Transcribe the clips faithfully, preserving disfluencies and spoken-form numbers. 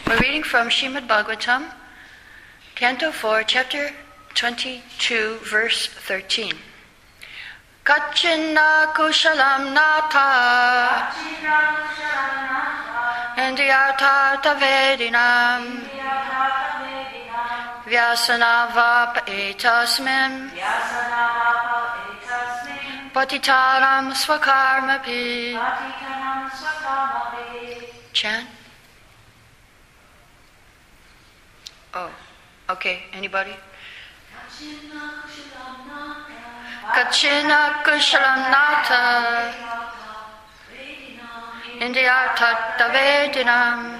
We're reading from Srimad Bhagavatam, Canto four, Chapter twenty-two, Verse thirteen. Kachina kushalam nata Indiyartha tavedinam Vyasanava etasmin Patitaram svakarmapi. Chant. Oh, okay. Anybody? Kachina kushalam nata Indiyartha tavedinam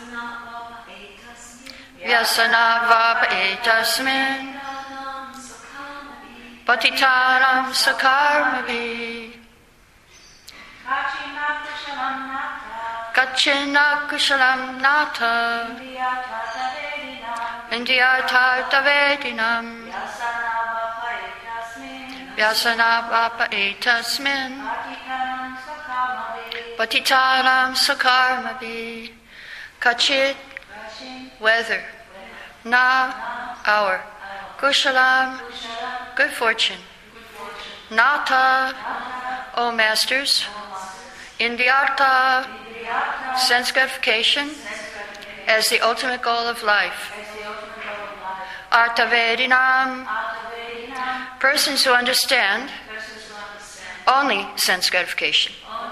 Vyasanava etasmin Patitaram sakarmavi. Kachina kushalam nata Indiyartha tavedinam Vyasanava etasmin Patitaram sakarmavi. Kachit, whether, na, our, kushalam, good fortune, nata, O masters, indiyartha, sense gratification, as the ultimate goal of life, artavedinam, persons who understand only sense gratification,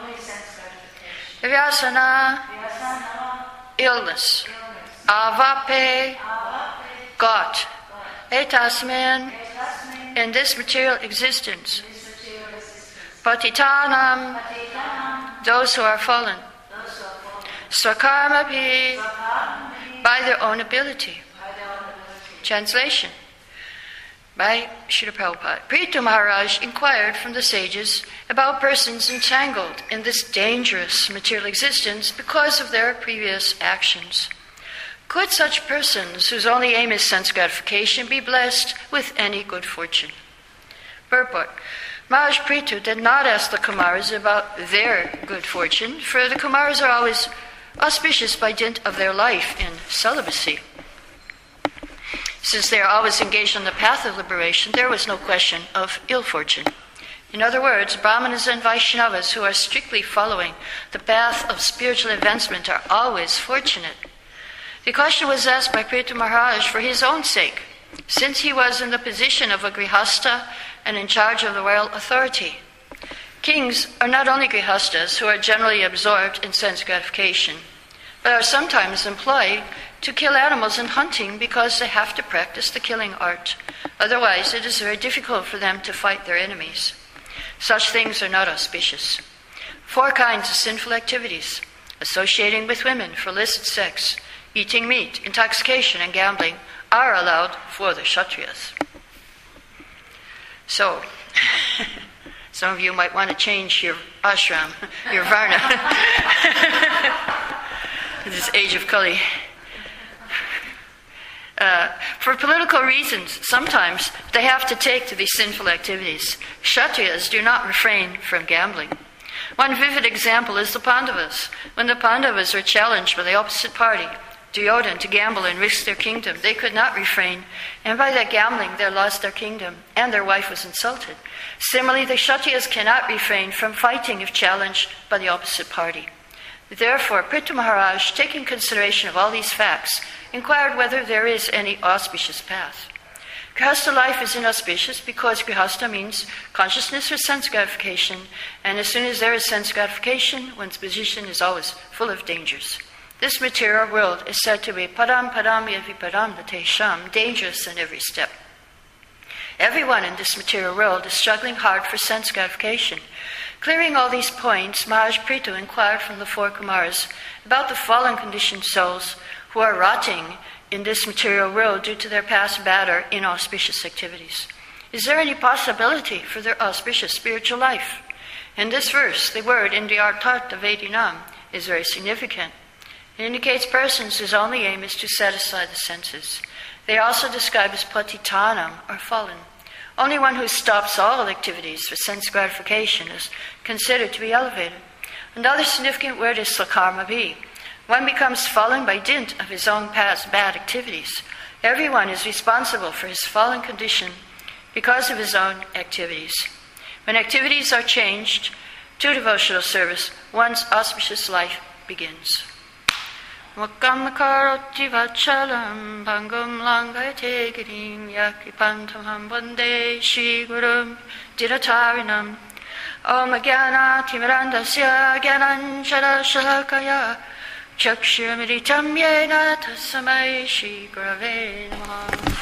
vyasana, illness, avape, got, etasmin, in this material existence, patitanam, those who are fallen, swakarmapi, by their own ability. Translation by Srila Prabhupada. Prithu Maharaj inquired from the sages about persons entangled in this dangerous material existence because of their previous actions. Could such persons, whose only aim is sense gratification, be blessed with any good fortune? Purport. Maharaj Prithu did not ask the Kumaras about their good fortune, for the Kumaras are always auspicious by dint of their life in celibacy. Since they are always engaged on the path of liberation, there was no question of ill fortune. In other words, Brahmanas and Vaishnavas who are strictly following the path of spiritual advancement are always fortunate. The question was asked by Prithu Maharaj for his own sake, since he was in the position of a grihasta and in charge of the royal authority. Kings are not only grihastas who are generally absorbed in sense gratification, but are sometimes employed to kill animals in hunting because they have to practice the killing art. Otherwise, it is very difficult for them to fight their enemies. Such things are not auspicious. Four kinds of sinful activities: associating with women for illicit sex, eating meat, intoxication, and gambling are allowed for the Kshatriyas. So, some of you might want to change your ashram, your varna. This age of Kali. Uh, for political reasons, sometimes they have to take to these sinful activities. Kshatriyas do not refrain from gambling. One vivid example is the Pandavas. When the Pandavas were challenged by the opposite party, Duryodhana, to gamble and risk their kingdom, they could not refrain, and by that gambling they lost their kingdom, and their wife was insulted. Similarly, the Kshatriyas cannot refrain from fighting if challenged by the opposite party. Therefore, Prithu Maharaj, taking consideration of all these facts, inquired whether there is any auspicious path. Grihastha life is inauspicious because Grihastha means consciousness for sense gratification, and as soon as there is sense gratification, one's position is always full of dangers. This material world is said to be padam padam yavipadam latesham, dangerous in every step. Everyone in this material world is struggling hard for sense gratification. Clearing all these points, Maharaj Prithu inquired from the four Kumaras about the fallen conditioned souls who are rotting in this material world due to their past bad or inauspicious activities. Is there any possibility for their auspicious spiritual life? In this verse, the word indiyartha tavedinam is very significant. It indicates persons whose only aim is to satisfy the senses. They are also described as patitanam, or fallen. Only one who stops all activities for sense gratification is considered to be elevated. Another significant word is sakarmavi. One becomes fallen by dint of his own past bad activities. Everyone is responsible for his fallen condition because of his own activities. When activities are changed to devotional service, one's auspicious life begins. Mukkam karoti vachalam bhangam langayate girim yakipantam hambande shigurum diratarinam Om Jnana Timirandasya Jnananjana Shalakaya Chakshurmritam Yena Tassamai Shri Gurave Namaha.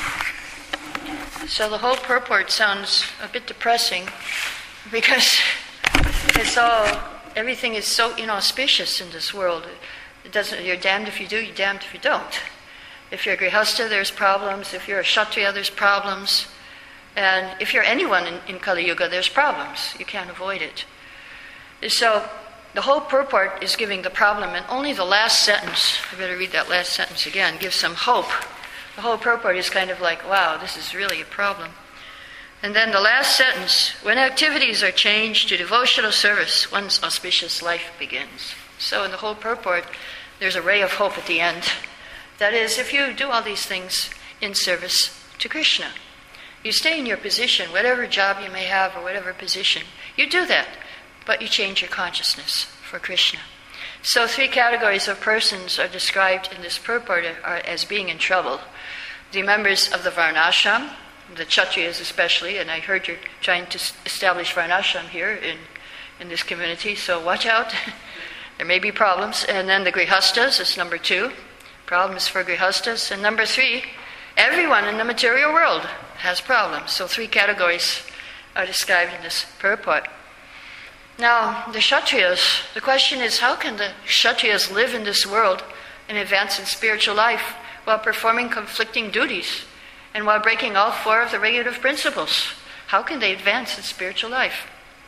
So the whole purport sounds a bit depressing because it's all, everything is so inauspicious in this world. It doesn't, you're damned if you do, you're damned if you don't. If you're a grihastha, there's problems. If you're a kshatriya, there's problems. And if you're anyone in, in Kali Yuga, there's problems. You can't avoid it. So the whole purport is giving the problem, and only the last sentence, I better read that last sentence again, gives some hope. The whole purport is kind of like, wow, this is really a problem. And then the last sentence, when activities are changed to devotional service, one's auspicious life begins. So in the whole purport, there's a ray of hope at the end. That is, if you do all these things in service to Krishna, you stay in your position, whatever job you may have or whatever position, you do that, but you change your consciousness for Krishna. So three categories of persons are described in this purport are, as being in trouble. The members of the Varnashram, the Kshatriyas especially, and I heard you're trying to establish Varnashram here in, in this community, so watch out. There may be problems. And then the Grihasthas is number two, problems for Grihasthas. And number three, everyone in the material world has problems. So three categories are described in this purport. Now, the Kshatriyas, the question is, how can the Kshatriyas live in this world and advance in spiritual life while performing conflicting duties and while breaking all four of the regulative principles? How can they advance in spiritual life?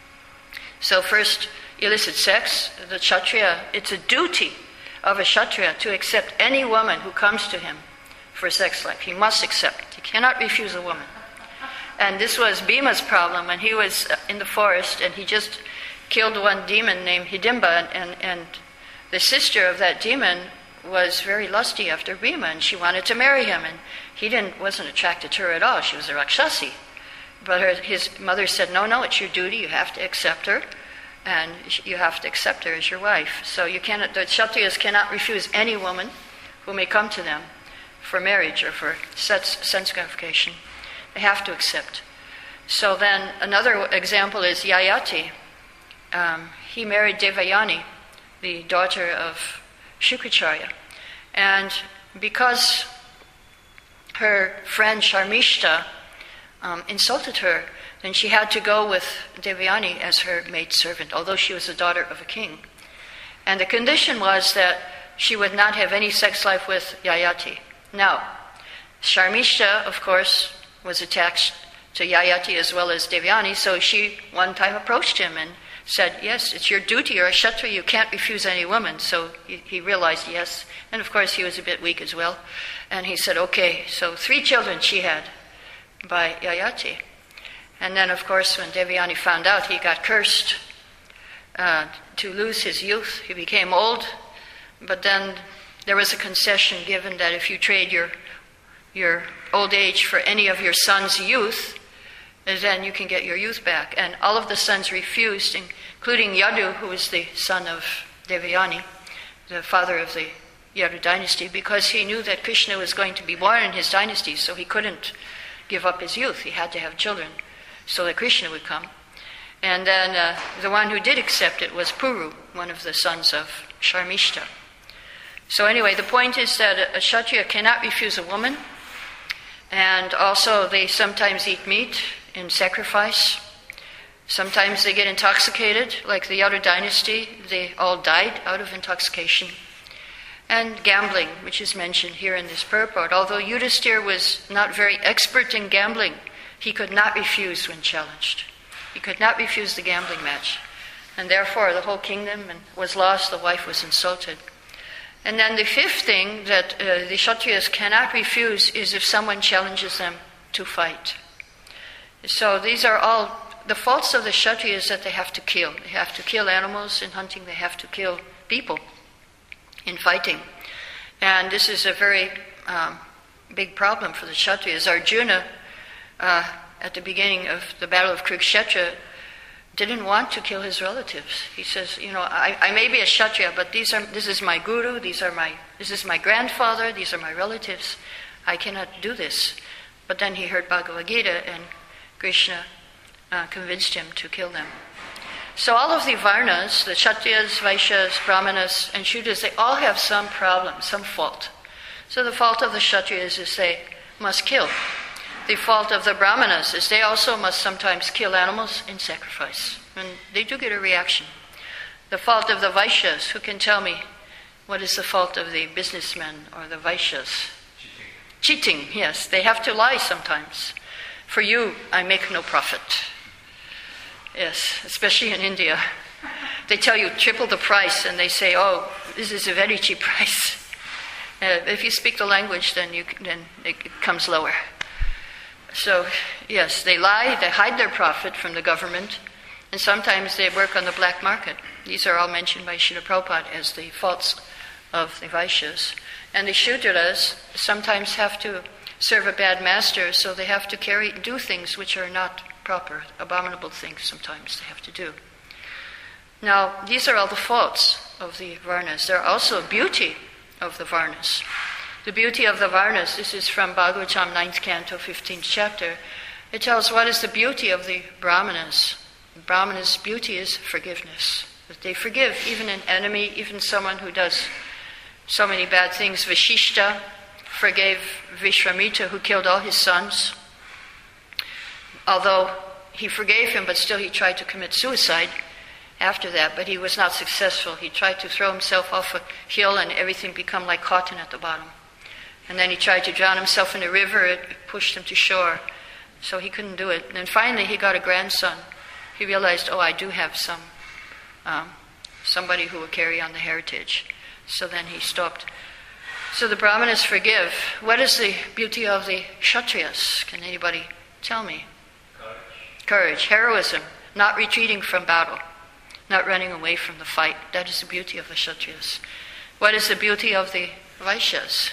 So first, illicit sex. The Kshatriya, it's a duty of a Kshatriya to accept any woman who comes to him for sex life. He must accept. He cannot refuse a woman. And this was Bhima's problem when he was in the forest and he just killed one demon named Hidimba, and, and, and the sister of that demon was very lusty after Bhima, and she wanted to marry him, and he didn't wasn't attracted to her at all. She was a Rakshasi. But her, his mother said, no, no, it's your duty. You have to accept her, and you have to accept her as your wife. So you cannot, the Kshatriyas cannot refuse any woman who may come to them for marriage or for sense gratification. They have to accept. So then another example is Yayati. Um, he married Devayani, the daughter of Shukracharya. And because her friend Sharmishta um, insulted her, then she had to go with Devayani as her maidservant, although she was the daughter of a king. And the condition was that she would not have any sex life with Yayati. Now, Sharmishta, of course, was attached to Yayati as well as Devayani, so she one time approached him and said, yes, it's your duty, you're a Kshatriya, you can't refuse any woman. So he, he realized yes, and of course he was a bit weak as well. And he said, okay, so three children she had by Yayati. And then of course when Devayani found out, he got cursed uh, to lose his youth. He became old, but then there was a concession given that if you trade your your old age for any of your son's youth, then you can get your youth back. And all of the sons refused, including Yadu, who was the son of Devayani, the father of the Yadu dynasty, because he knew that Krishna was going to be born in his dynasty, so he couldn't give up his youth. He had to have children so that Krishna would come. And then uh, the one who did accept it was Puru, one of the sons of Sharmishta. So anyway, the point is that a Kshatriya cannot refuse a woman, and also they sometimes eat meat in sacrifice. Sometimes they get intoxicated, like the Yadu dynasty, they all died out of intoxication. And gambling, which is mentioned here in this purport. Although Yudhisthira was not very expert in gambling, he could not refuse when challenged. He could not refuse the gambling match. And therefore the whole kingdom was lost, the wife was insulted. And then the fifth thing that uh, the Kshatriyas cannot refuse is if someone challenges them to fight. So these are all the faults of the Kshatriyas, that they have to kill. They have to kill animals in hunting, they have to kill people. in fighting. And this is a very um, big problem for the Kshatriyas. Arjuna, uh, at the beginning of the Battle of Kurukshetra, didn't want to kill his relatives. He says, you know, I, I may be a Kshatriya, but these are this is my guru, these are my this is my grandfather, these are my relatives. I cannot do this. But then he heard Bhagavad Gita, and Krishna uh, convinced him to kill them. So all of the Varnas, the Kshatriyas, Vaishyas, Brahmanas, and Shudras, they all have some problem, some fault. So the fault of the Kshatriyas is they must kill. The fault of the Brahmanas is they also must sometimes kill animals in sacrifice. And they do get a reaction. The fault of the Vaishyas, who can tell me what is the fault of the businessmen or the Vaishyas? Cheating. Cheating, yes. They have to lie sometimes. For you, I make no profit. Yes, especially in India. They tell you triple the price and they say, oh, this is a very cheap price. Uh, if you speak the language, then you then it comes lower. So, yes, they lie, they hide their profit from the government, and sometimes they work on the black market. These are all mentioned by Srila Prabhupada as the faults of the Vaishyas. And the Shudras sometimes have to serve a bad master, so they have to carry do things which are not proper, abominable things sometimes they have to do. Now, these are all the faults of the Varnas. There are also beauty of the Varnas. The beauty of the Varnas, this is from Bhagavatam, ninth canto, fifteenth chapter. It tells what is the beauty of the Brahmanas. The Brahmanas' beauty is forgiveness. That they forgive even an enemy, even someone who does so many bad things. Vashishta forgave Vishwamitra, who killed all his sons. Although he forgave him, but still he tried to commit suicide after that, but he was not successful. He tried to throw himself off a hill and everything became like cotton at the bottom. And then he tried to drown himself in a river, it pushed him to shore. So he couldn't do it. And then finally he got a grandson. He realized, oh, I do have some um, somebody who will carry on the heritage. So then he stopped. So the Brahmanas forgive. What is the beauty of the Kshatriyas? Can anybody tell me? Courage. Courage, heroism, not retreating from battle, not running away from the fight. That is the beauty of the Kshatriyas. What is the beauty of the Vaishyas?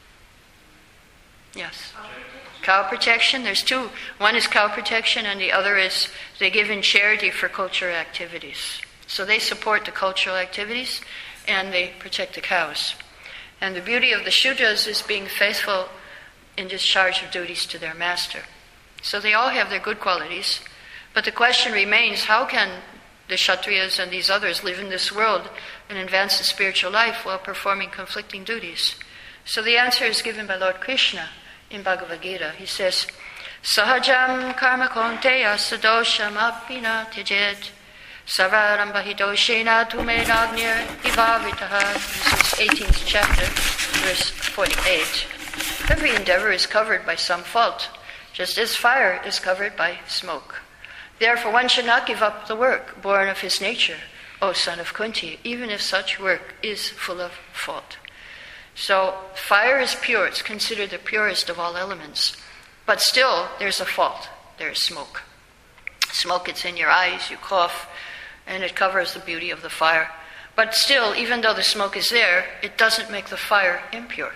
Yes. Cow protection. There's two. One is cow protection and the other is they give in charity for cultural activities. So they support the cultural activities and they protect the cows. And the beauty of the Shudras is being faithful in discharge of duties to their master. So they all have their good qualities. But the question remains, how can the Kshatriyas and these others live in this world and advance the spiritual life while performing conflicting duties? So the answer is given by Lord Krishna in Bhagavad Gita. He says, Sahajam karma konteya sadosham apina tejed savarambahitoshena tumenagnir ivavitaha. This is eighteenth chapter, verse forty-eight. Every endeavor is covered by some fault, just as fire is covered by smoke. Therefore one should not give up the work born of his nature, O son of Kunti, even if such work is full of fault. So fire is pure, it's considered the purest of all elements. But still, there's a fault. There's smoke. Smoke, it's in your eyes, you cough, and it covers the beauty of the fire. But still, even though the smoke is there, it doesn't make the fire impure.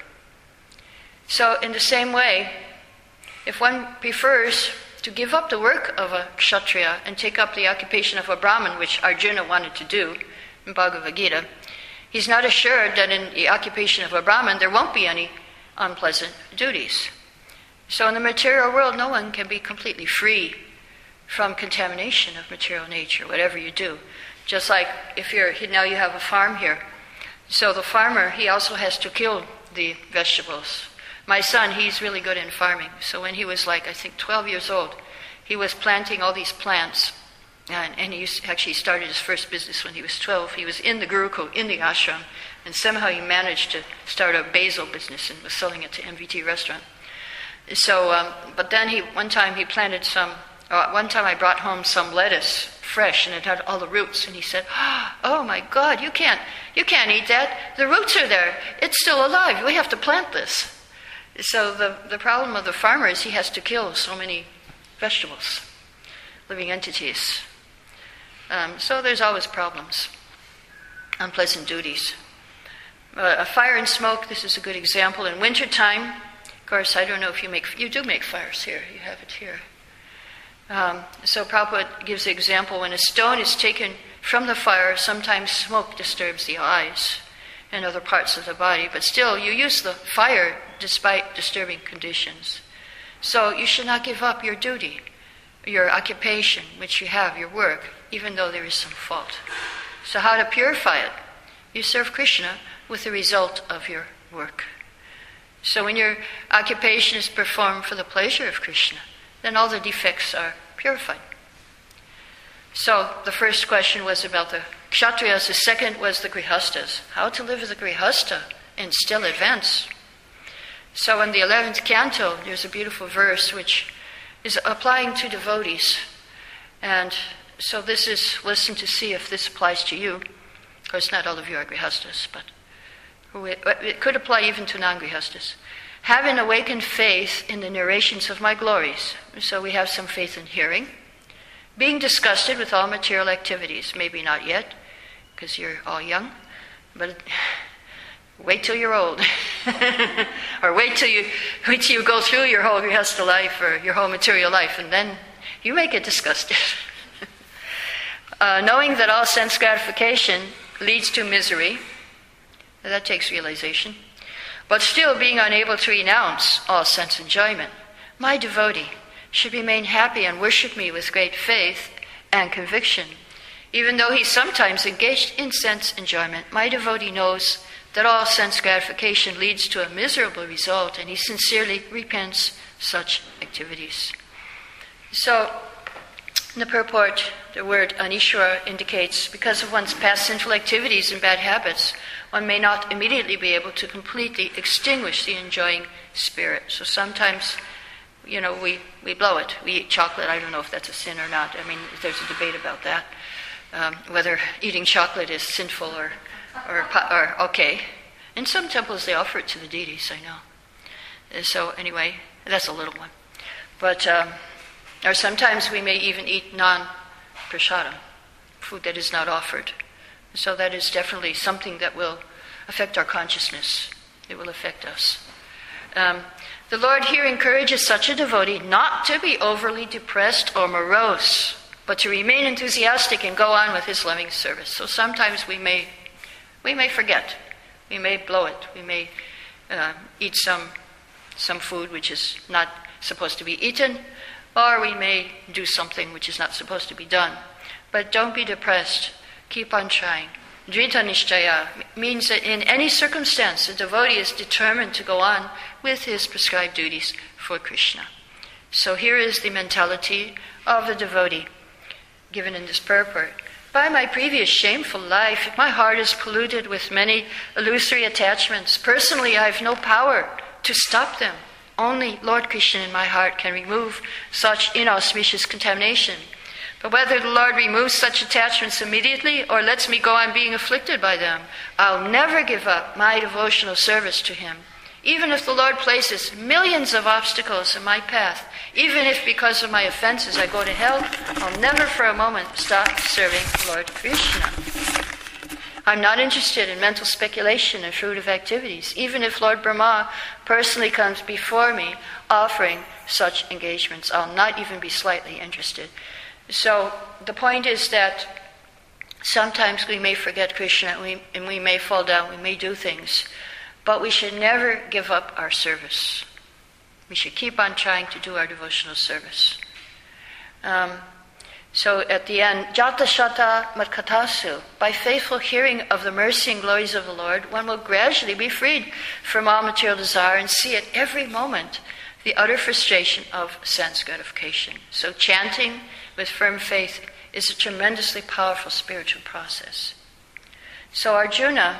So in the same way, if one prefers to give up the work of a Kshatriya and take up the occupation of a Brahmin, which Arjuna wanted to do in Bhagavad Gita, he's not assured that in the occupation of a Brahmin there won't be any unpleasant duties. So in the material world, no one can be completely free from contamination of material nature, whatever you do. Just like if you're, now you have a farm here. So the farmer, he also has to kill the vegetables. My son, he's really good in farming. So when he was like, I think twelve years old, he was planting all these plants. And, and he used, actually started his first business when he was twelve. He was in the Gurukul, in the ashram, and somehow he managed to start a basil business and was selling it to M V T restaurant. So, um, but then he, one time he planted some, uh, one time I brought home some lettuce, fresh, and it had all the roots, and he said, oh my God, you can't, you can't eat that. The roots are there. It's still alive. We have to plant this. So the, the problem of the farmer is he has to kill so many vegetables, living entities. Um, so there's always problems, unpleasant duties. Uh, a fire and smoke, this is a good example. In wintertime, of course, I don't know if you make, you do make fires here, you have it here. Um, so Prabhupada gives the example, when a stone is taken from the fire, sometimes smoke disturbs the eyes and other parts of the body, but still you use the fire despite disturbing conditions. So you should not give up your duty, your occupation, which you have, your work, even though there is some fault. So how to purify it? You serve Krishna with the result of your work. So when your occupation is performed for the pleasure of Krishna, then all the defects are purified. So the first question was about the Kshatriyas, the second was the Grihastas. How to live as a Grihasta and still advance. So in the eleventh canto, there's a beautiful verse which is applying to devotees. And so this is, listen to see if this applies to you. Of course, not all of you are Grihastas, but it could apply even to non-Grihastas. Have an awakened faith in the narrations of my glories. So we have some faith in hearing. Being disgusted with all material activities. Maybe not yet, because you're all young, but wait till you're old. Or wait till you wait till you go through your whole Grihasta life or your whole material life, and then you may get disgusted. uh, knowing that all sense gratification leads to misery, that takes realization, but still being unable to renounce all sense enjoyment. My devotee should remain happy and worship me with great faith and conviction. Even though he's sometimes engaged in sense enjoyment, my devotee knows that all sense gratification leads to a miserable result, and he sincerely repents such activities. So, in the purport, the word anishwara indicates because of one's past sinful activities and bad habits, one may not immediately be able to completely extinguish the enjoying spirit. So sometimes, you know, we, we blow it. We eat chocolate. I don't know if that's a sin or not. I mean, there's a debate about that, um, whether eating chocolate is sinful or, or, or okay. In some temples, they offer it to the deities, I know. So anyway, that's a little one. But, um, or sometimes we may even eat non-prasadam, food that is not offered. So that is definitely something that will affect our consciousness. It will affect us. Um, the Lord here encourages such a devotee not to be overly depressed or morose, but to remain enthusiastic and go on with his loving service. So sometimes we may, we may forget, we may blow it, we may uh, eat some some food which is not supposed to be eaten, or we may do something which is not supposed to be done. But don't be depressed. Keep on trying. Drita Nishtaya means that in any circumstance, the devotee is determined to go on with his prescribed duties for Krishna. So here is the mentality of the devotee given in this purport. By my previous shameful life, my heart is polluted with many illusory attachments. Personally, I have no power to stop them. Only Lord Krishna in my heart can remove such inauspicious contamination. But whether the Lord removes such attachments immediately or lets me go on being afflicted by them, I'll never give up my devotional service to Him. Even if the Lord places millions of obstacles in my path, even if because of my offenses I go to hell, I'll never for a moment stop serving Lord Krishna. I'm not interested in mental speculation and fruitive activities, even if Lord Brahma personally comes before me offering such engagements. I'll not even be slightly interested. So the point is that sometimes we may forget Krishna and we, and we may fall down, we may do things, but we should never give up our service. We should keep on trying to do our devotional service. Um, so at the end, Jata Shata Matkatasu, by faithful hearing of the mercy and glories of the Lord, one will gradually be freed from all material desire and see at every moment the utter frustration of sense gratification. So chanting with firm faith is a tremendously powerful spiritual process. So Arjuna,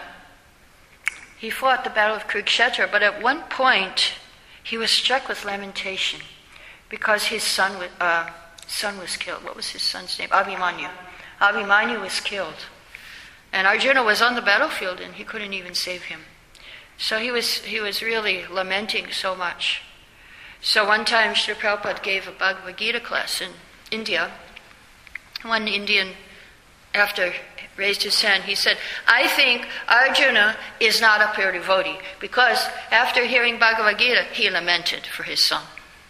he fought the battle of Kurukshetra, but at one point he was struck with lamentation because his son was, uh, son was killed. What was his son's name? Abhimanyu. Abhimanyu was killed. And Arjuna was on the battlefield and he couldn't even save him. So he was he was really lamenting so much. So one time Srila Prabhupada gave a Bhagavad Gita class in India. One Indian after raised his hand, he said, I think Arjuna is not a pure devotee, because after hearing Bhagavad Gita, he lamented for his son.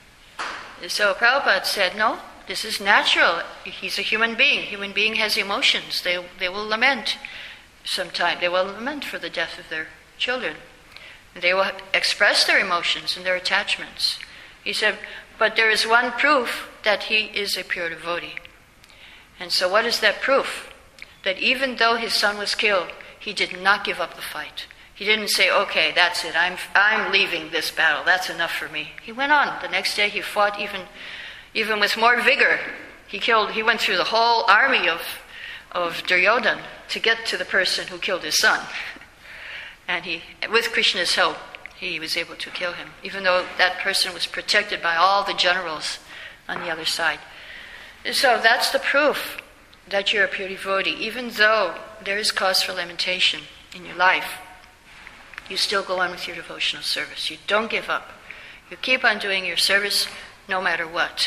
So Prabhupada said, no, this is natural. He's a human being. Human being has emotions. They, they will lament sometime. They will lament for the death of their children. They will express their emotions and their attachments. He said, but there is one proof that he is a pure devotee. And so what is that proof? That even though his son was killed, he did not give up the fight. He didn't say, okay, that's it, I'm I'm leaving this battle, that's enough for me. He went on. The next day he fought even even with more vigor. He killed he went through the whole army of of Duryodhana to get to the person who killed his son. And he, with Krishna's help, he was able to kill him, even though that person was protected by all the generals on the other side. And so that's the proof that you're a pure devotee. Even though there is cause for lamentation in your life, you still go on with your devotional service. You don't give up. You keep on doing your service no matter what.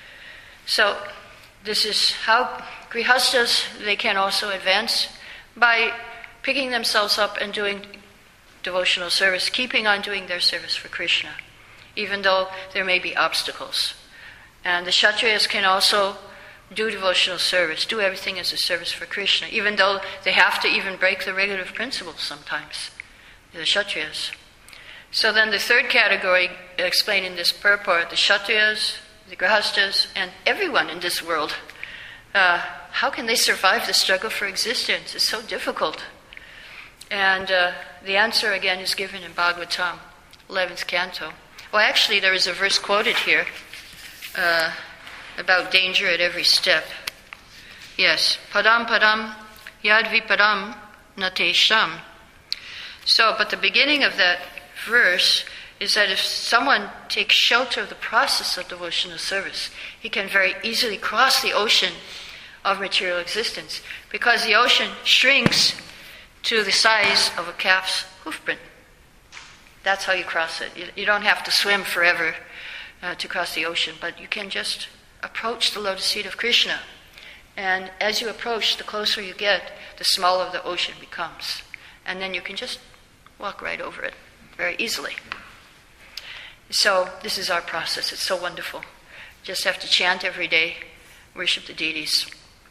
So this is how grihastas, they can also advance by picking themselves up and doing devotional service, keeping on doing their service for Krishna, even though there may be obstacles. And the Kshatriyas can also do devotional service, do everything as a service for Krishna, even though they have to even break the regulative principles sometimes, the Kshatriyas. So then the third category explained in this purport, the Kshatriyas, the Grihastas, and everyone in this world, uh, how can they survive the struggle for existence? It's so difficult. And uh, the answer again is given in Bhagavatam, eleventh canto. Well, actually there is a verse quoted here, uh, about danger at every step. Yes, padam padam yad vipadam natesham. So, but the beginning of that verse is that if someone takes shelter of the process of devotional service, he can very easily cross the ocean of material existence, because the ocean shrinks to the size of a calf's hoofprint. That's how you cross it. You, you don't have to swim forever uh, to cross the ocean, but you can just approach the lotus feet of Krishna. And as you approach, the closer you get, the smaller the ocean becomes. And then you can just walk right over it very easily. So this is our process. It's so wonderful. Just have to chant every day, worship the deities.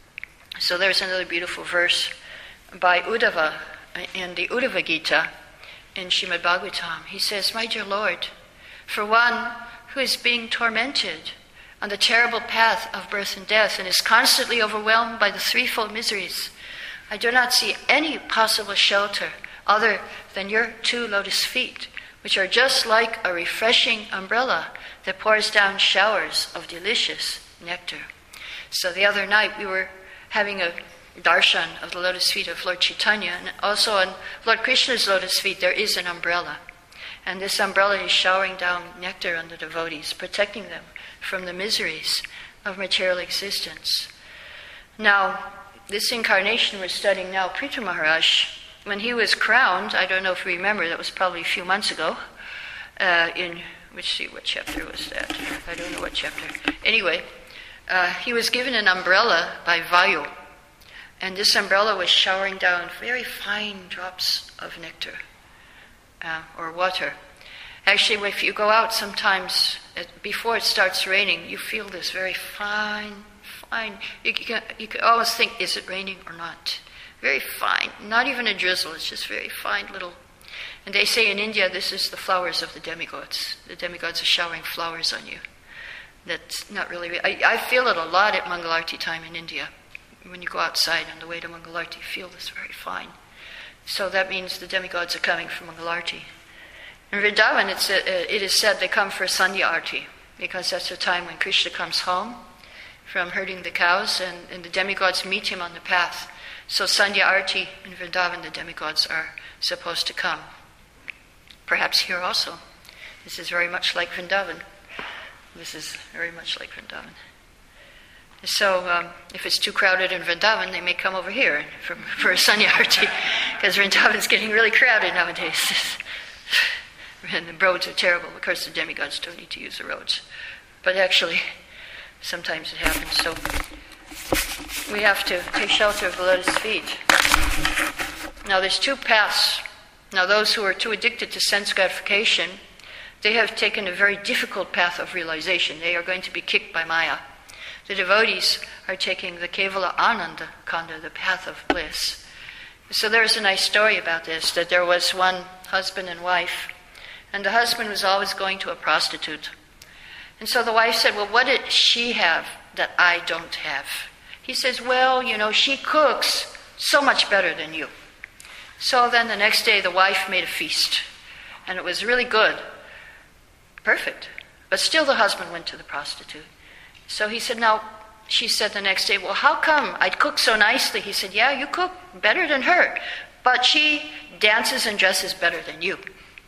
So there's another beautiful verse by Uddhava in the Uddhava Gita in Srimad Bhagavatam. He says, my dear Lord, for one who is being tormented on the terrible path of birth and death and is constantly overwhelmed by the threefold miseries, I do not see any possible shelter other than your two lotus feet, which are just like a refreshing umbrella that pours down showers of delicious nectar. So the other night we were having a darshan of the lotus feet of Lord Chaitanya, and also on Lord Krishna's lotus feet there is an umbrella. And this umbrella is showering down nectar on the devotees, protecting them from the miseries of material existence. Now, this incarnation we're studying now, Prithu Maharaj, when he was crowned, I don't know if you remember, that was probably a few months ago, uh, in, let's see, what chapter was that? I don't know what chapter. Anyway, uh, he was given an umbrella by Vayu, and this umbrella was showering down very fine drops of nectar uh, or water. Actually, if you go out sometimes, before it starts raining, you feel this very fine, fine, you can, you can always think, is it raining or not? Very fine, not even a drizzle, it's just very fine little. And they say in India, this is the flowers of the demigods. The demigods are showering flowers on you. That's not really, I, I feel it a lot at Mangalarti time in India. When you go outside on the way to Mangalarti, you feel this very fine. So that means the demigods are coming from Mangalarti. In Vrindavan, it's a, it is said they come for Sandhya Arti, because that's the time when Krishna comes home from herding the cows, and, and the demigods meet him on the path. So Sandhya Arti in Vrindavan, the demigods are supposed to come. Perhaps here also. This is very much like Vrindavan. This is very much like Vrindavan. So um, if it's too crowded in Vrindavan, they may come over here for, for a Sandhya Arti, because Vrindavan's getting really crowded nowadays. And the roads are terrible. Of course, the demigods don't need to use the roads. But actually, sometimes it happens. So we have to take shelter of the lotus feet. Now there's two paths. Now those who are too addicted to sense gratification, they have taken a very difficult path of realization. They are going to be kicked by Maya. The devotees are taking the Kevala Ananda Kanda, the path of bliss. So there's a nice story about this, that there was one husband and wife, and the husband was always going to a prostitute. And so the wife said, well, what did she have that I don't have? He says, well, you know, she cooks so much better than you. So then the next day the wife made a feast, and it was really good. Perfect. But still the husband went to the prostitute. So he said, now, she said the next day, well, how come I cook so nicely? He said, yeah, you cook better than her, but she dances and dresses better than you.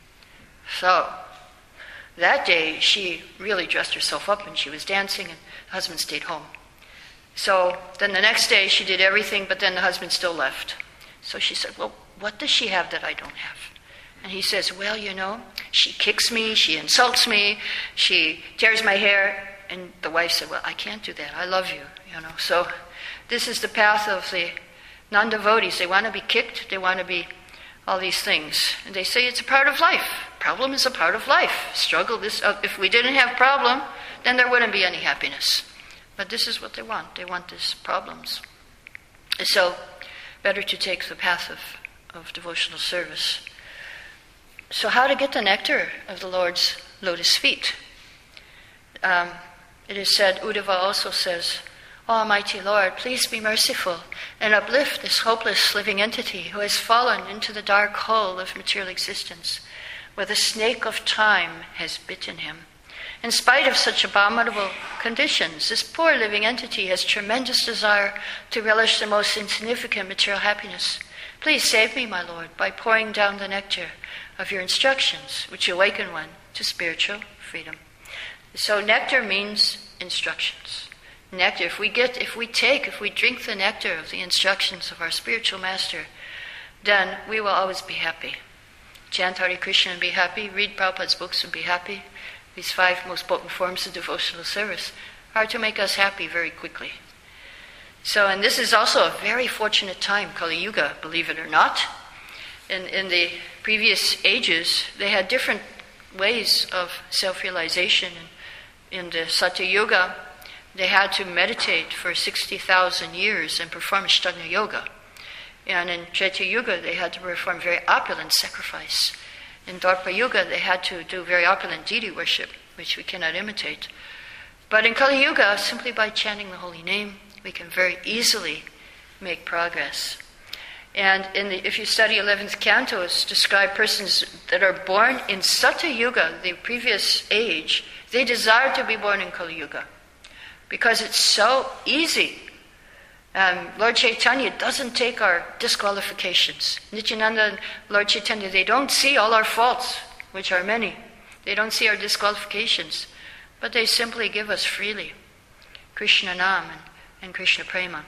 So that day she really dressed herself up and she was dancing, and the husband stayed home. So then the next day she did everything, but then the husband still left. So she said, well, what does she have that I don't have? And he says, well, you know, she kicks me, she insults me, she tears my hair. And the wife said, well, I can't do that. I love you, you know. So this is the path of the non-devotees. They want to be kicked. They want to be all these things. And they say it's a part of life. Problem is a part of life. Struggle, this. Uh, if we didn't have problem, then there wouldn't be any happiness. But this is what they want. They want these problems. And so better to take the path of, of devotional service. So how to get the nectar of the Lord's lotus feet? Um, it is said, Uddhava also says, Almighty Lord, please be merciful and uplift this hopeless living entity who has fallen into the dark hole of material existence, where the snake of time has bitten him. In spite of such abominable conditions, this poor living entity has tremendous desire to relish the most insignificant material happiness. Please save me, my Lord, by pouring down the nectar of your instructions, which awaken one to spiritual freedom. So nectar means instructions. Nectar, if we get, if we take, if we drink the nectar of the instructions of our spiritual master, then we will always be happy. Chant Hare Krishna and be happy, read Prabhupada's books and be happy. These five most potent forms of devotional service are to make us happy very quickly. So, and this is also a very fortunate time, Kali Yuga, believe it or not. In, in the previous ages, they had different ways of self-realization. In the Satya Yuga, they had to meditate for sixty thousand years and perform Ashtanga Yoga. And in Treta Yuga, they had to perform very opulent sacrifice. In Dwapara Yuga, they had to do very opulent deity worship, which we cannot imitate. But in Kali Yuga, simply by chanting the holy name, we can very easily make progress. And in the, if you study eleventh cantos, describe persons that are born in Satya Yuga, the previous age, they desire to be born in Kali Yuga because it's so easy. Um, Lord Chaitanya doesn't take our disqualifications. Nityananda and Lord Chaitanya, they don't see all our faults, which are many. They don't see our disqualifications, but they simply give us freely Krishna Nam and, and Krishna Prema.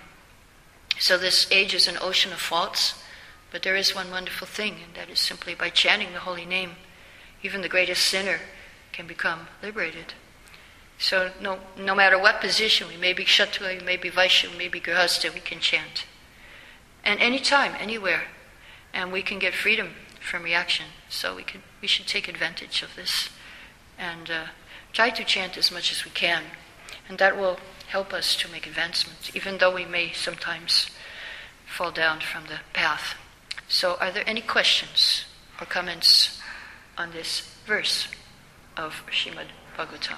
So this age is an ocean of faults, but there is one wonderful thing, and that is simply by chanting the holy name, even the greatest sinner can become liberated. So no, no matter what position, we may be Kshatriya, we may be Vaishya, we may be Grihastha, we can chant. And anytime, anywhere. And we can get freedom from reaction. So we can, we should take advantage of this and uh, try to chant as much as we can. And that will help us to make advancement, even though we may sometimes fall down from the path. So are there any questions or comments on this verse of Srimad Bhagavatam?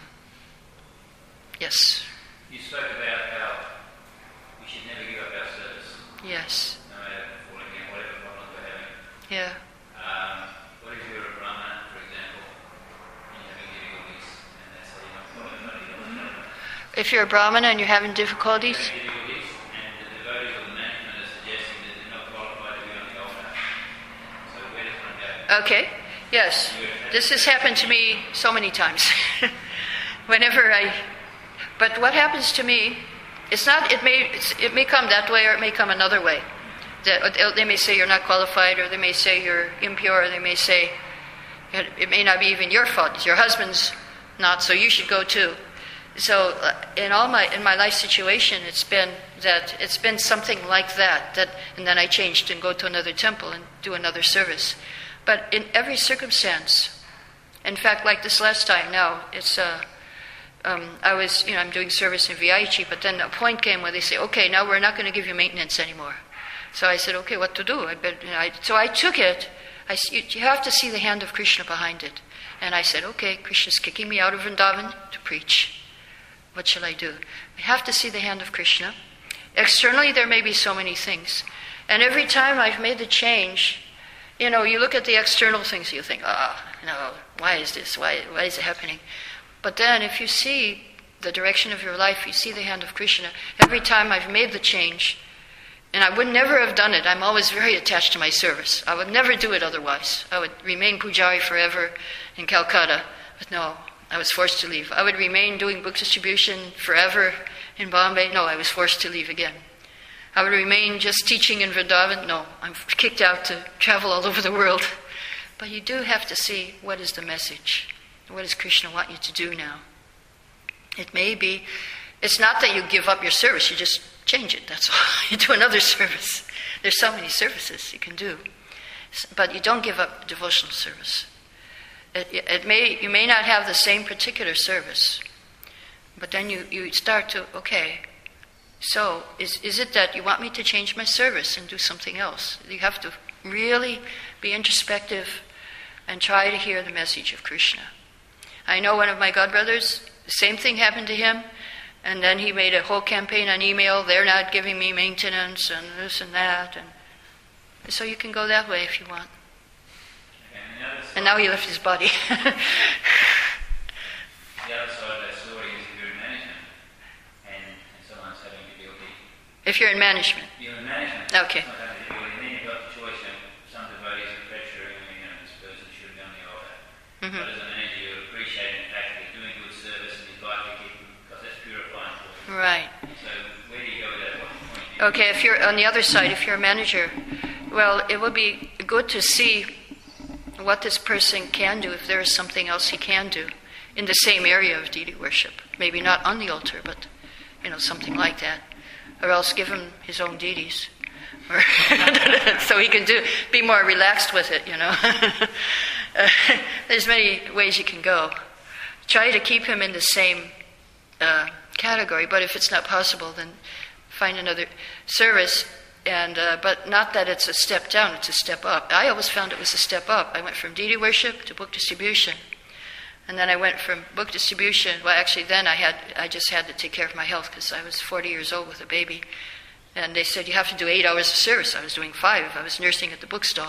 Yes. You spoke about how we should never give up our service. Yes. No matter falling down, whatever problems we're having. Yeah. Um, what if you're a Brahmana, for example, and you're having difficulties, and that's how you're not qualified? If you're a Brahmana and you're having difficulties? Difficulties, and the devotees or the management are suggesting that they're not qualified to be on the altar. So where does one go? Okay. Yes. This has happened to me so many times. Whenever I... But what happens to me, it's not. It may it's, it may come that way, or it may come another way. That they may say you're not qualified, or they may say you're impure, or they may say it, it may not be even your fault. It's your husband's not, so you should go too. So uh, in all my in my life situation, it's been that it's been something like that, that, and then I changed and go to another temple and do another service. But in every circumstance, in fact, like this last time now, it's, uh, um, I was, you know, I'm doing service in Viaichi, but then a point came where they say, okay, now we're not going to give you maintenance anymore. So I said, okay, what to do? I bet, you know, I, so I took it. I, you, you have to see the hand of Krishna behind it. And I said, okay, Krishna's kicking me out of Vrindavan to preach. What shall I do? I have to see the hand of Krishna. Externally, there may be so many things. And every time I've made the change, you know, you look at the external things, you think, ah, oh, no, why is this? Why, why is it happening? But then if you see the direction of your life, you see the hand of Krishna. Every time I've made the change, and I would never have done it. I'm always very attached to my service. I would never do it otherwise. I would remain Pujari forever in Calcutta. But no, I was forced to leave. I would remain doing book distribution forever in Bombay. No, I was forced to leave again. I would remain just teaching in Vrindavan. No, I'm kicked out to travel all over the world. But you do have to see what is the message. What does Krishna want you to do now? It may be, it's not that you give up your service, you just change it, that's all. You do another service. There's so many services you can do. But you don't give up devotional service. It, it may you may not have the same particular service, but then you, you start to, okay, so is, is it that you want me to change my service and do something else? You have to really be introspective and try to hear the message of Krishna. I know one of my godbrothers, the same thing happened to him. And then he made a whole campaign on email. They're not giving me maintenance and this and that. And so you can go that way if you want. And now he left his body. The other side of that story is if you're in management and, and someone's having difficulty. If you're in management. You're in management. Okay. It's not having difficulty. And then you've got the choice of some devotees are pressuring you, you know, this person should be on the altar. Mm-hmm. But as a manager, you appreciate the fact that you're doing good service and you'd like to keep them because that's purifying for you. Right. So where do you go with that? What point? Okay, if you're on the other side, if you're a manager, well, it would be good to see what this person can do, if there is something else he can do in the same area of deity worship. Maybe not on the altar, but, you know, something like that. Or else give him his own deities. Or so he can do be more relaxed with it, you know. uh, there's many ways you can go. Try to keep him in the same uh, category, but if it's not possible, then find another service. And uh, but not that it's a step down, it's a step up. I always found it was a step up. I went from deity worship to book distribution. And then I went from book distribution, well actually then I had I just had to take care of my health because I was forty years old with a baby. And they said, you have to do eight hours of service. I was doing five. I was nursing at the bookstall.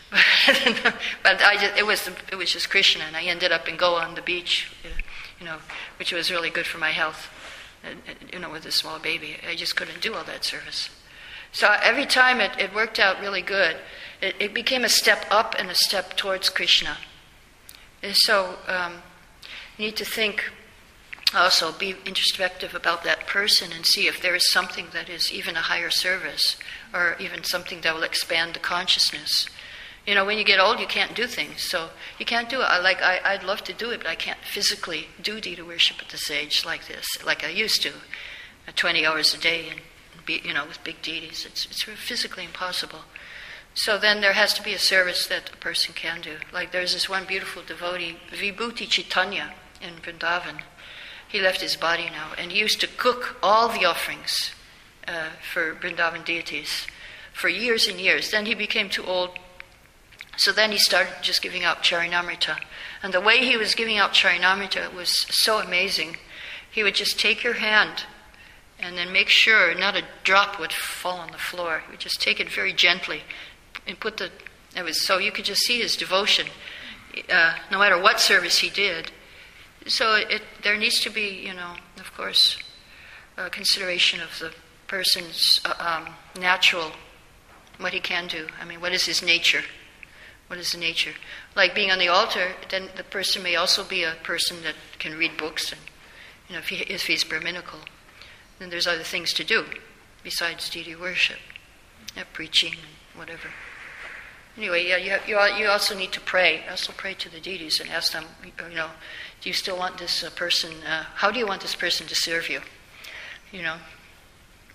But I just, it was it was just Krishna, and I ended up in Goa on the beach, you know, which was really good for my health, you know, with a small baby. I just couldn't do all that service. So every time it, it worked out really good. It, it became a step up and a step towards Krishna. And so um, you need to think also, be introspective about that person and see if there is something that is even a higher service or even something that will expand the consciousness. You know, when you get old, you can't do things. So you can't do it. I, like, I, I'd love to do it, but I can't physically do deity worship at this age like this, like I used to, uh, twenty hours a day and be, you know, with big deities. It's, it's physically impossible. So then there has to be a service that a person can do. Like there's this one beautiful devotee, Vibhuti Chaitanya in Vrindavan. He left his body now, and he used to cook all the offerings uh, for Vrindavan deities for years and years. Then he became too old, so then he started just giving out Charinamrita. And the way he was giving out Charinamrita was so amazing. He would just take your hand and then make sure not a drop would fall on the floor. He would just take it very gently and put the... It was so you could just see his devotion, uh, no matter what service he did. So it, there needs to be, you know, of course, uh, consideration of the person's uh, um, natural, what he can do. I mean, what is his nature? What is the nature? Like being on the altar, then the person may also be a person that can read books, and you know, if, he, if he's Brahminical, then there's other things to do besides deity worship, yeah, preaching and whatever. Anyway, yeah, you, have, you you also need to pray. Also pray to the deities and ask them, you know, do you still want this uh, person? Uh, how do you want this person to serve you? You know,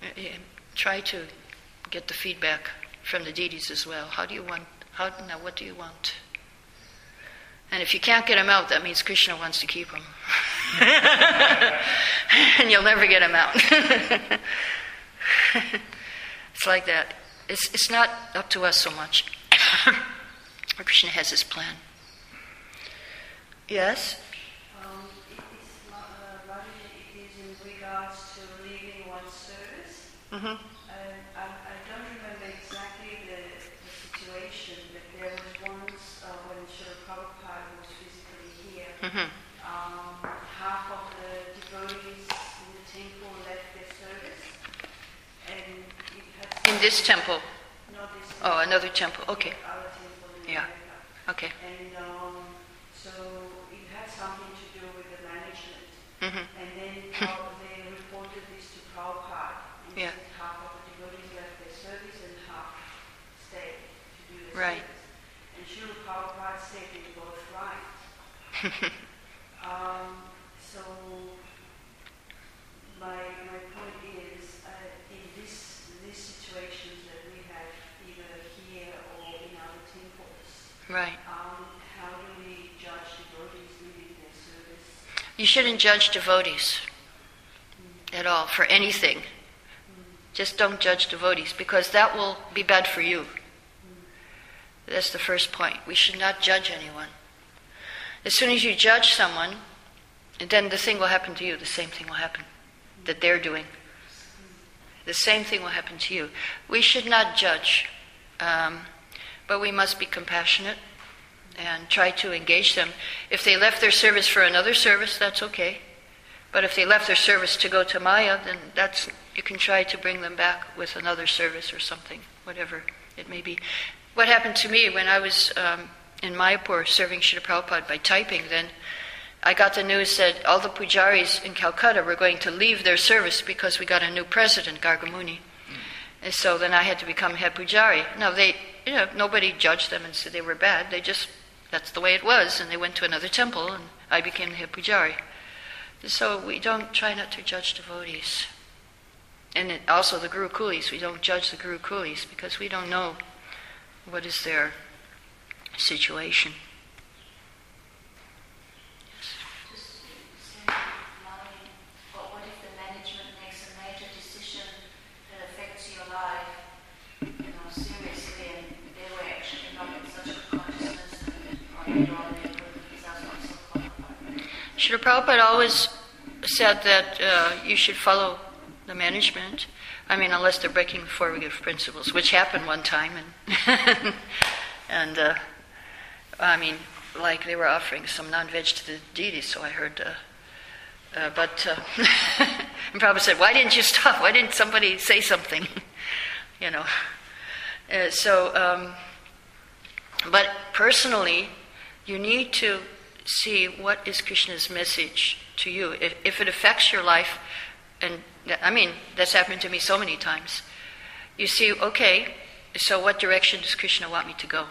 try to get the feedback from the deities as well. How do you want, how, now what do you want? And if you can't get them out, that means Krishna wants to keep them. And you'll never get them out. It's like that. It's, it's not up to us so much. Krishna has his plan. Yes? Um, it is not, uh, it is in regards to leaving one's service. Mm-hmm. Uh, I, I don't remember exactly the, the situation, but there was once uh, when Srila Prabhupada was physically here, Mm-hmm. um, half of the devotees in the temple left their service, and it had In this temple? not this Oh, another temple. Okay. other temple in Yeah. America. Okay. And um, so it had something to do with the management. Mm-hmm. And then Prabhu- they reported this to Prabhupada. And Yeah. said half of the devotees left their service and half stayed to do their Right. service. And Srila Prabhupada said they were both right. um, so my my point is, uh, in this these situations that we have either here or in other temples, Right. um, how do we judge devotees leaving their service? You shouldn't judge devotees at all for anything. Just don't judge devotees, because that will be bad for you. That's the first point. We should not judge anyone. As soon as you judge someone, then the thing will happen to you. The same thing will happen that they're doing. The same thing will happen to you. We should not judge, um, but we must be compassionate and try to engage them. If they left their service for another service, that's okay. But if they left their service to go to Maya, then that's, you can try to bring them back with another service or something, whatever it may be. What happened to me when I was um, in Mayapur serving Srila Prabhupada by typing, then I got the news that all the pujaris in Calcutta were going to leave their service because we got a new president, Gargamuni. And so then I had to become head pujari. Now they, you know, nobody judged them and said they were bad. They just, that's the way it was, and they went to another temple, and I became the head pujari. So we don't try not to judge devotees. And it, also the Guru Kulis, we don't judge the Guru Kulis because we don't know what is their situation. Just simply knowing, but what if the management makes a major decision that affects your life, you know, seriously, and they were actually not in such a consciousness and later on they were, because that's not so qualified. Srila Prabhupada always said that uh, you should follow the management. I mean, unless they're breaking the four regulative principles, which happened one time, and and uh, I mean, like they were offering some non-veg to the deities, so I heard. Uh, uh, but uh, and Prabhupada said, "Why didn't you stop? Why didn't somebody say something?" you know. Uh, so, um, but personally, you need to see what is Krishna's message to you. If, if it affects your life, and I mean, that's happened to me so many times. You see, okay, so what direction does Krishna want me to go?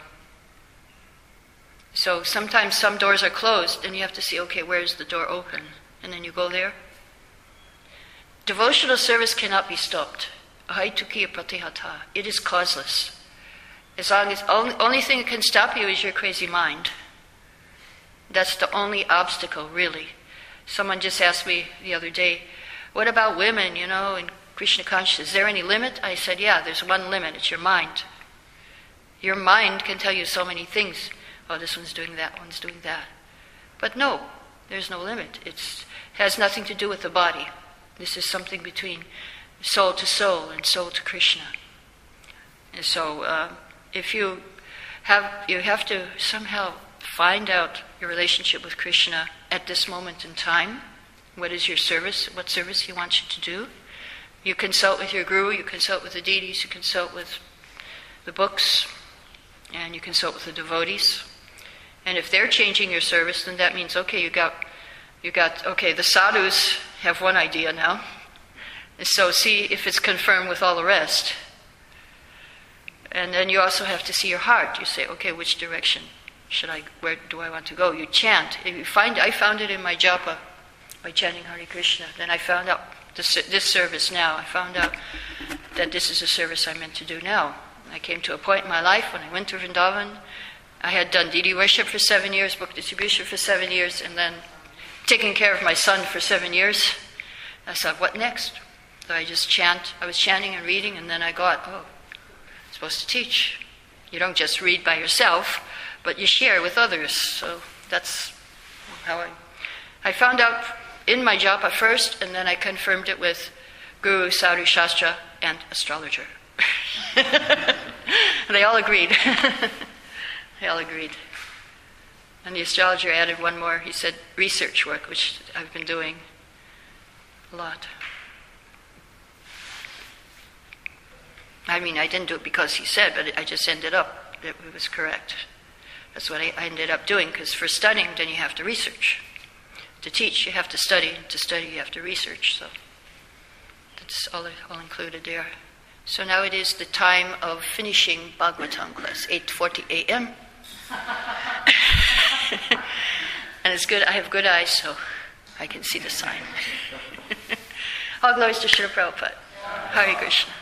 So sometimes some doors are closed, and you have to see, okay, where is the door open? And then you go there. Devotional service cannot be stopped. Ahaitukiya pratihata. It is causeless. As long as only, only thing that can stop you is your crazy mind. That's the only obstacle, really. Someone just asked me the other day, what about women, you know, in Krishna consciousness? Is there any limit? I said, yeah, there's one limit. It's your mind. Your mind can tell you so many things. Oh, this one's doing that, one's doing that. But no, there's no limit. It has nothing to do with the body. This is something between soul to soul and soul to Krishna. And so uh, if you have, you have to somehow find out your relationship with Krishna at this moment in time. What is your service? What service he wants you to do? You consult with your guru, you consult with the deities, you consult with the books, and you consult with the devotees. And if they're changing your service, then that means, okay, you got, you got, okay, the sadhus have one idea now. And so see if it's confirmed with all the rest. And then you also have to see your heart. You say, okay, which direction should I, where do I want to go? You chant. If you find, I found it in my japa, by chanting Hare Krishna. Then I found out this, this service now. I found out that this is a service I'm meant to do now. I came to a point in my life when I went to Vrindavan. I had done Didi worship for seven years, book distribution for seven years, and then taking care of my son for seven years. I thought, what next? So I just chant. I was chanting and reading, and then I got, oh, I'm supposed to teach. You don't just read by yourself, but you share with others. So that's how I... I found out in my japa first, and then I confirmed it with Guru, Sadhu, Shastra, and astrologer. They all agreed. They all agreed. And the astrologer added one more. He said research work, which I've been doing a lot. I mean, I didn't do it because he said, but I just ended up, it was correct. That's what I ended up doing, because for studying, then you have to research. To teach, you have to study. To study, you have to research. So that's all, all included there. So now it is the time of finishing Bhagavatam class, eight forty a.m. And it's good, I have good eyes, so I can see the sign. All glories to Srila Prabhupada. Hare Krishna.